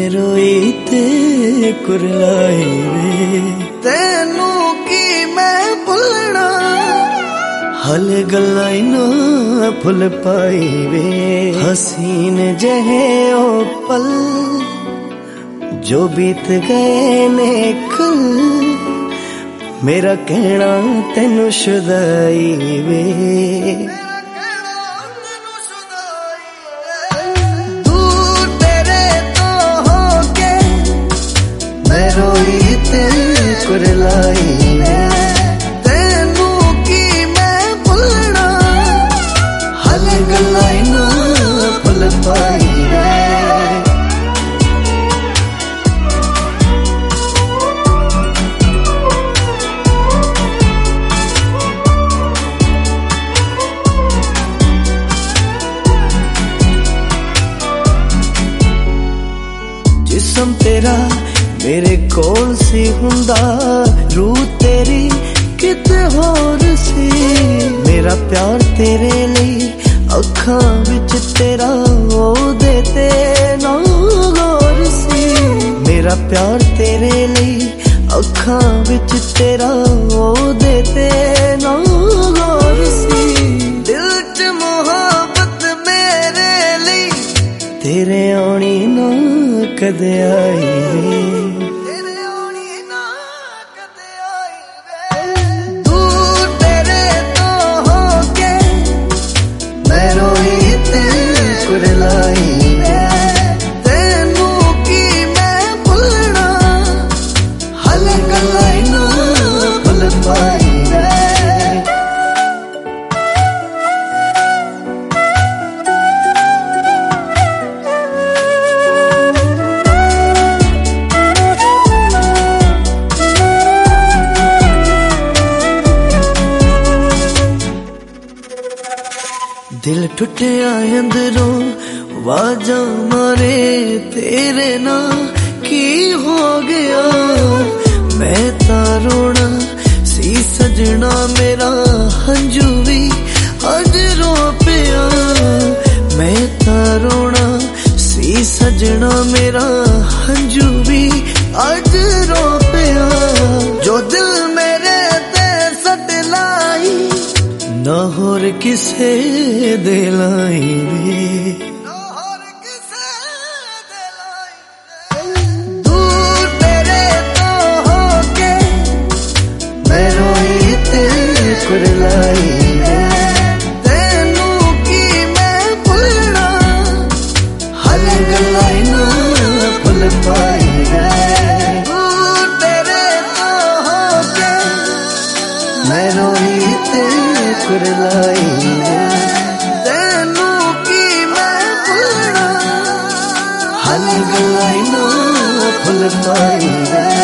मैं रोई ते कुरलाई वे तेनू की मैं भुलना हल गल्लां ना भुल पाई वे हसीन जहे ओ पल जो बीत गए ने कल मेरा कहना तेनू शुदाई वे दूर तेरे तो होके मैं रोई ते कुरलाई वे तेनू की मैं भुलना हल गल्लां ना भुल पाई वे जिस्म तेरा मेरे कोल सी हुंदा रूह तेरी किते होर सी मेरा प्यार तेरे लिए अखां विच तेरा ओदे ते ना गौर सी मेरा प्यार तेरे लिए अखां विच तेरा ओदे ते ना गौर सी दिल च मोहब्बत मेरे लिए तेरे आनी ना कदे आई तेरे आनी ना कदे आई दूर तेरे तो होके मैं रोई ते कुरलाई तेनू की मैं भुलना हल गल्लां ना भुल पाई दिल टुटिया अंदरों वाजा मारे तेरे ना की हो गया मैं तारोना सी सजना मेरा हंजू भी अज रो पिया मैं तारोना सी सजना मेरा हंजू भी अज रो पिया जो दिल मेरे ते सट लाई ना होर किसे दे लाई वे दूर तेरे तो होके मैं रोई ते कुरलाई तेनू की मैं भुलना हल गल्लां ना भुल पाई दूर तेरे तो होके मैं रोई ते कुरलाई तेनू की मैं भुलना हल गल्लां ना भुल पाई।